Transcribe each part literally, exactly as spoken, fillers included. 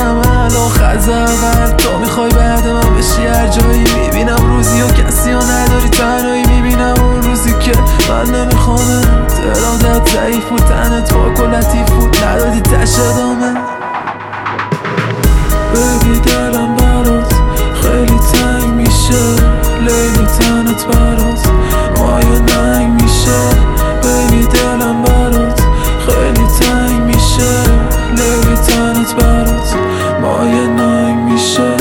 شدم الان خزر تو میخوای بعد من بشی هر جایی. میبینم روزی و کسی ها نداری تنهایی، میبینم اون روزی که من نمیخوامت. ارادت ضعیف بود، تنت پاک و لطیف بود، ندادی تش ادامه. بگی دلم برات خیلی تنگ میشه، لیلی تنت برات مایه ننگ میشه. بگی دلم برات خیلی تنگ میشه، لیلی تنت برات مایه ننگ میشه.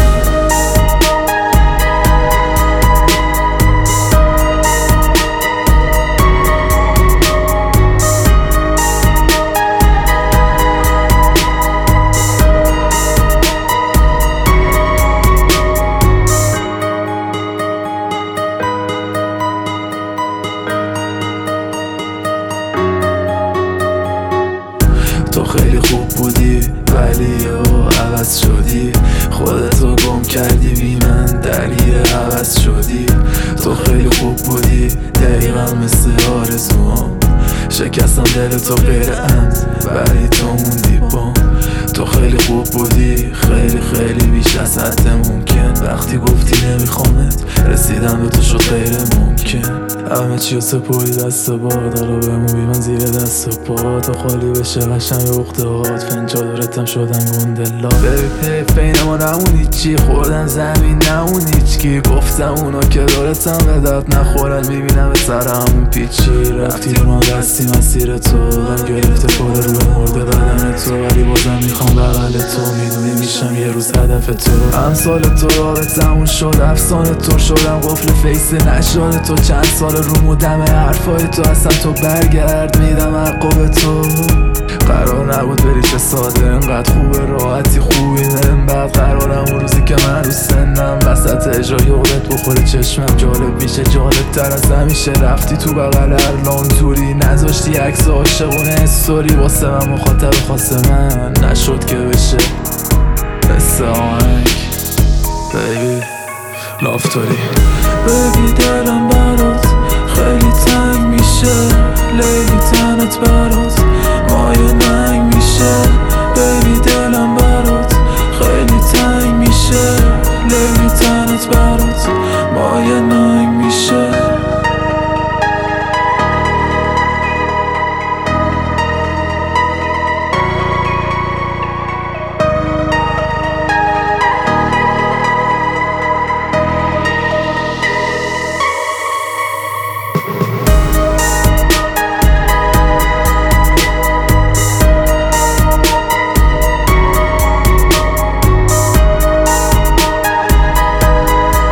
تو خیلی خوب بودی ولی او عوض شدی، خودتو گم کردی بی من درگیر عوض شدی. تو خیلی خوب بودی دقیقا مثل آرزوام، شکستم دل تو غیر عمد ولی تو موندی بام. تو خیلی خوب بودی خیلی خیلی بیش از حد ممکن، وقتی گفتی نمیخوامت رسیدم به تو شد غیر ممکن. همه چی رو سپوری دست باد، حالا بمونی من زیر دست پا. تا خالی بشه قشنگ اختهات فنجا دورتم شدن گندلا. ببی پی پین ما نمونی چی خوردن زمین نمون هیچکی. گفتم اونا که دورتم به درد نخورن، میبینم به سر همون پیچی. رفتی رو ما دستی مسیر تو، غم گرفته پر روی مرده بدن تو، ولی بازم میخوام بغل تو. میدونی میشم یه روز هدف تو. امثال تو رابط تموم شد، افسانه تو شدم قفل فیس نشاد تو. چند سال رومو دم حرفای تو، اصلا تو برگرد میدم حقو به تو. قرار نبود بری چه ساده انقدر خوبه راحتی خوبی من بعد. قرارم اون روزی که من رو سنم وسط اجرای یادت بخوره چشمم. جالب میشه جالب تر از همیشه، رفتی تو بغل ارلان توری، نذاشتی عکس عاشقونه استوری. واسه من مخاطب خاص من نشد که بشه مثل آهنگ بیبی لافتاری. بگی دلم برات خیلی تنگ میشه، لیلی تنت برات